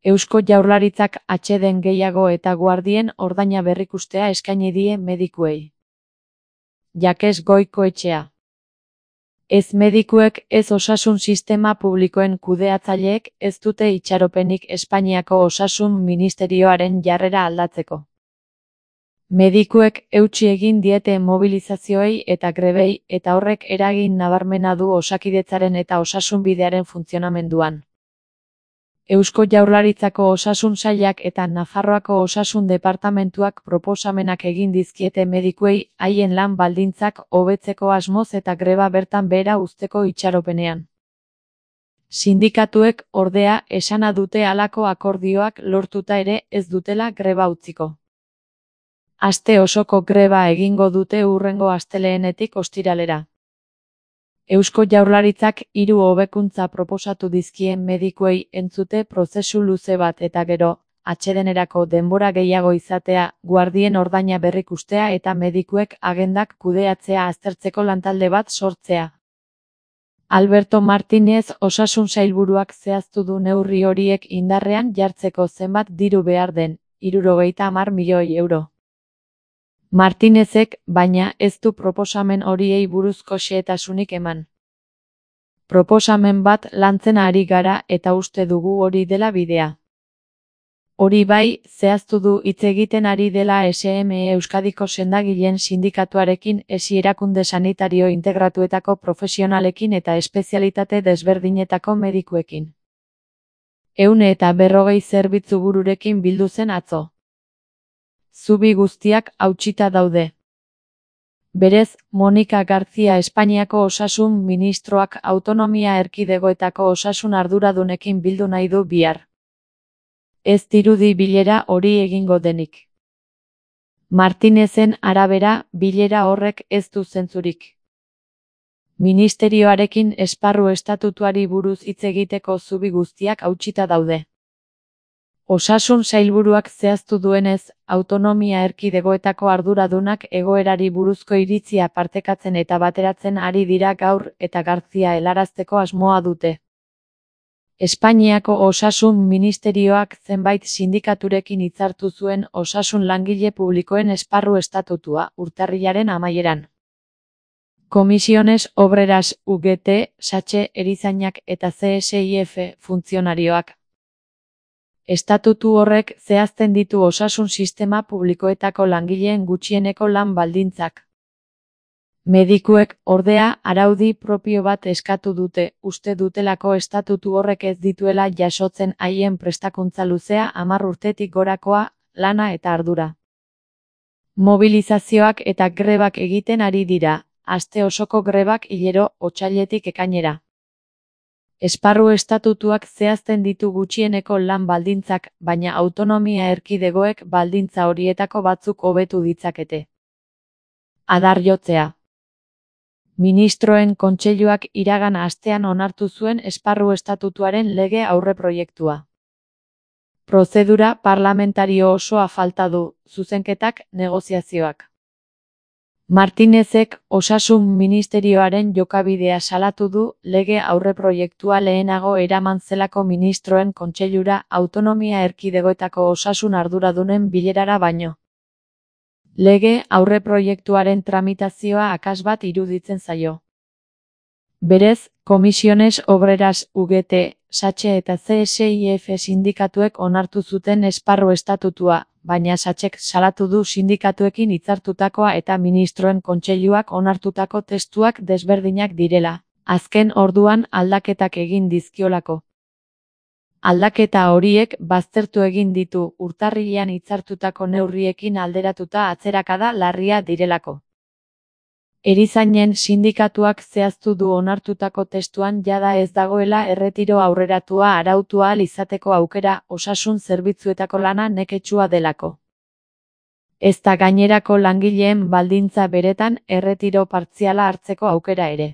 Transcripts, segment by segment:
Eusko Jaurlaritzak atseden gehiago eta guardien ordaina berrikustea eskaini die medikuei. Jakes Goikoetxea. Ez medikuek ez osasun sistema publikoen kudeatzaileek ez dute itxaropenik Espainiako Osasun Ministerioaren jarrera aldatzeko. Medikuek eutsi egin diete mobilizazioei eta grebei eta horrek eragin nabarmena du Osakidetzaren eta osasunbidearen funtzionamenduan. Eusko Jaurlaritzako Osasun Sailak eta Nafarroako Osasun Departamentuak proposamenak egin dizkiete medikuei haien lan baldintzak hobetzeko asmoz eta greba bertan behera uzteko itxaropenean. Sindikatuek, ordea, esana dute halako akordioak lortuta ere ez dutela greba utziko. Aste osoko greba egingo dute hurrengo asteleenetik ostiralera. Eusko Jaurlaritzak 3 hobekuntza proposatu dizkien medikuei entzute prozesu luze bat eta gero, atsedenerako denbora gehiago izatea, guardien ordaina berrikustea eta medikuek agendak kudeatzea aztertzeko lantalde bat sortzea. Alberto Martínez Osasun Sailburuak zehaztu du neurri horiek indarrean jartzeko zenbat diru behar den, 70 milioi euro. Martínezek, baina, ez du proposamen horiei buruzko xehetasunik eman. Proposamen bat lantzen ari gara eta uste dugu hori dela bidea. Hori bai, zehaztu du hitz egiten ari dela SME Euskadiko sendagileen sindikatuarekin esi erakunde sanitario integratuetako profesionalekin eta espezialitate desberdinetako medikuekin. 140 zerbitzubururekin bildu zen atzo. Zubi guztiak hautsita daude. Berez, Monika García Espainiako Osasun Ministroak autonomia erkidegoetako osasun arduradunekin bildu nahi du bihar. Ez dirudi bilera hori egingo denik. Martínezen arabera, bilera horrek ez du zentzurik. Ministerioarekin esparru estatutuari buruz hitz egiteko zubi guztiak hautsita daude. Osasun Sailburuak zehaztu duenez, autonomia erkidegoetako arduradunak egoerari buruzko iritzia partekatzen eta bateratzen ari dira gaur eta García helarazteko asmoa dute. Espainiako Osasun Ministerioak zenbait sindikaturekin hitzartu zuen osasun langile publikoen esparru estatutua urtarrilaren amaieran. Comisiones Obreras UGT, SATXE erizainak eta CSIF funtzionarioak. Estatutu horrek zehazten ditu osasun sistema publikoetako langileen gutxieneko lan baldintzak. Medikuek, ordea, araudi propio bat eskatu dute, uste dutelako estatutu horrek ez dituela jasotzen haien prestakuntza luzea 10 urtetik gorakoa, lana eta ardura. Mobilizazioak eta grebak egiten ari dira, aste osoko grebak hilero, otsailetik ekainera. Esparru estatutuak zehazten ditu gutxieneko lan baldintzak, baina autonomia erkidegoek baldintza horietako batzuk hobetu ditzakete. Adar jotzea. Ministroen kontseiluak iragan astean onartu zuen esparru estatutuaren lege aurreproiektua. Prozedura parlamentario osoa falta du, zuzenketak, negoziazioak. Martínezek Osasun Ministerioaren jokabidea salatu du lege aurreproiektua lehenago eraman zelako ministroen kontseilura autonomia erkidegoetako osasun arduradunen bilerara baino. Lege aurreproiektuaren tramitazioa akas bat iruditzen zaio. Berez, Comisiones Obreras UGT, SATXE eta CSIF sindikatuek onartu zuten esparru estatutua, baina SATXEk salatu du sindikatuekin hitzartutakoa eta ministroen kontseiluak onartutako testuak desberdinak direla, azken orduan aldaketak egin dizkiolako. Aldaketa horiek baztertu egin ditu urtarrilean hitzartutako neurriekin alderatuta atzerakada larria direlako. Erizainen sindikatuak zehaztu du onartutako testuan jada ez dagoela erretiro aurreratua arautu ahal izateko aukera osasun zerbitzuetako lana neketsua delako. Ezta gainerako langileen baldintza beretan erretiro partziala hartzeko aukera ere.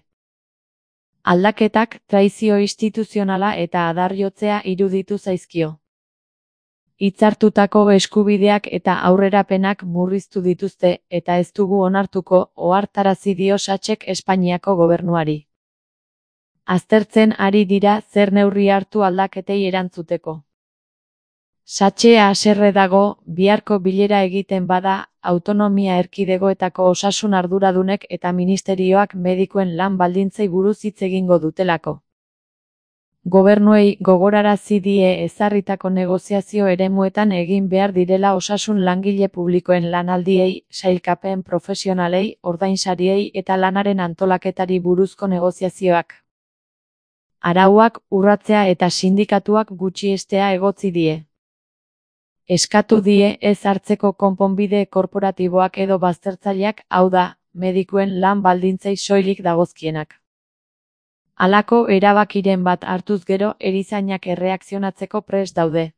Aldaketak traizio instituzionala eta adarjotzea iruditu zaizkio. Hitzartutako eskubideak eta aurrerapenak murriztu dituzte eta ez dugu onartuko, ohartarazi dio SATXEk Espainiako gobernuari. Aztertzen ari dira zer neurri hartu aldaketei erantzuteko. Satxea haserre dago, biharko bilera egiten bada, autonomia erkidegoetako osasun arduradunek eta ministerioak medikuen lan baldintzei buruz hitz egingo dutelako. Gobernuei gogorarazi die ezarritako negoziazio eremuetan egin behar direla osasun langile publikoen lanaldiei, sailkapen profesionalei, ordainsariei eta lanaren antolaketari buruzko negoziazioak. Arauak urratzea eta sindikatuak gutxiestea egotzi die. Eskatu die ez hartzeko konponbide korporatiboak edo baztertzaileak, hau da, medikuen lan baldintzei soilik dagozkienak. Halako erabakiren bat hartuz gero, erizainak erreakzionatzeko prest daude.